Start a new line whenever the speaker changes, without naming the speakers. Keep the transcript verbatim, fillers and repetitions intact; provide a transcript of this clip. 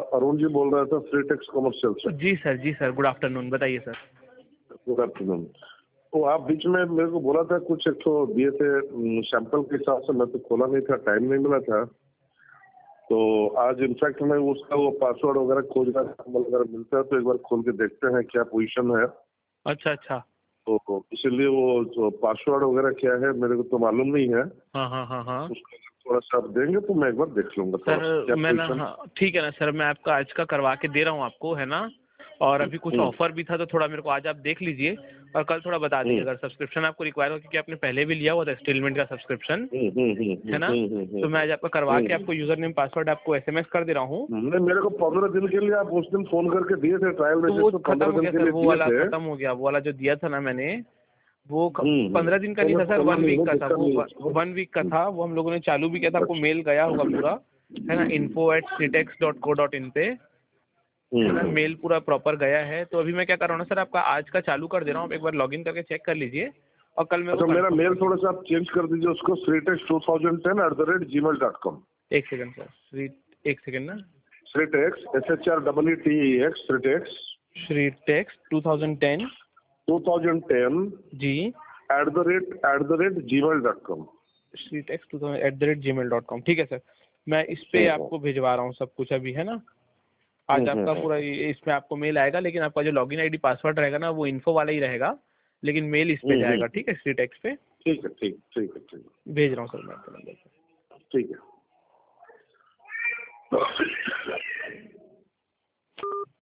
अरुण जी बोल रहे थे फ्रीटेक्स कमर्शियल से।
जी सर, जी सर, गुड आफ्टरनून, बताइए सर।
Good afternoon. तो आप बीच में मेरे को बोला था कुछ एक तो दिए थे सैंपल के हिसाब से, मैं तो खोला नहीं था, टाइम नहीं मिला था। तो आज इनफैक्ट मैं उसका वो पासवर्ड वगैरह खोज रहा था, वगैरह मिलता है तो एक बार खोल के देखते हैं क्या पोजीशन है।
अच्छा अच्छा।
तो इसीलिए वो जो पासवर्ड वगैरह क्या है मेरे को तो मालूम नहीं है।
हाँ हाँ हाँ हाँ
उसको थोड़ा सा आप देंगे तो मैं एक बार देख लूंगा
सर। मैं ना, हाँ ठीक है ना सर, मैं आपका आज का करवा के दे रहा हूँ आपको, है ना। और अभी कुछ ऑफर भी था तो थोड़ा मेरे को आज आप देख लीजिए और कल थोड़ा बता दीजिए अगर सब्सक्रिप्शन आपको रिक्वायर हो, क्योंकि आपने पहले भी लिया हुआ था स्टीलमेंट का सब्सक्रिप्शन, है ना। तो मैं आज आपका करवा के आपको यूजर नेम पासवर्ड आपको एसएमएस कर दे रहा हूँ।
नहीं, मेरे को पंद्रह दिन के लिए आप उस दिन फोन करके दिए थे ट्रायल
तो
बेसिस
वो
पे,
खत्म हो
पंद्रह
गया
दिन के
सर,
लिए
वो
दिए
वाला
थे।
खत्म हो गया, वो वाला जो दिया था ना मैंने, वो
हम्म
पंद्रह दिन का नहीं था सर, वन वीक का था, वो
वो
वन वीक का था। वो हम लोगों ने चालू भी किया था, आपको मेल गया होगा पूरा, है ना, info at seetex dot co dot in पे, है ना, मेल पूरा प्रॉपर गया है। तो अभी मैं क्या कर रहा हूँ ना सर, आपका आज का चालू कर दे रहा हूँ, आप एक बार लॉगिन करके चेक कर लीजिए और कल मेरे
अच्छा,
को
मेरा
confirm
मेल
कर
थोड़ा सा आप चेंज कर दीजिए उसको, Shreetex two thousand ten at the rate Gmail dot com.
दीजिए। एक सेकंड सर, श्री एक सेकंड ना,
Shreetex S H R double E T E X Shreetex
Shreetex two thousand ten
two thousand ten
G
at the rate at the rate Gmail dot com.
Shreetex two thousand at the rate Gmail dot com. ठीक है sir, मैं इस पे आपको भिजवा रहा हूँ सब कुछ अभी, है ना। आज आपका पूरा इसमें आपको मेल आएगा, लेकिन आपका जो लॉगिन आईडी पासवर्ड रहेगा ना वो इन्फो वाला ही रहेगा, लेकिन मेल इस पे जाएगा। ठीक है, श्री टेक्स पे।
ठीक है, ठीक ठीक है, ठीक
भेज रहा हूँ सर मैं आपको नंबर पे।
ठीक है।